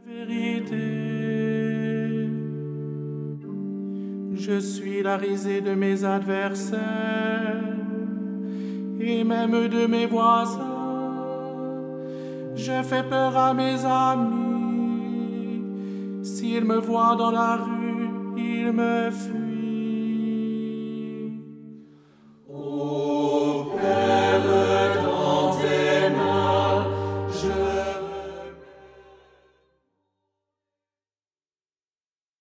Vérité, je suis la risée de mes adversaires et même de mes voisins. Je fais peur à mes amis, s'ils me voient dans la rue, ils me fuient.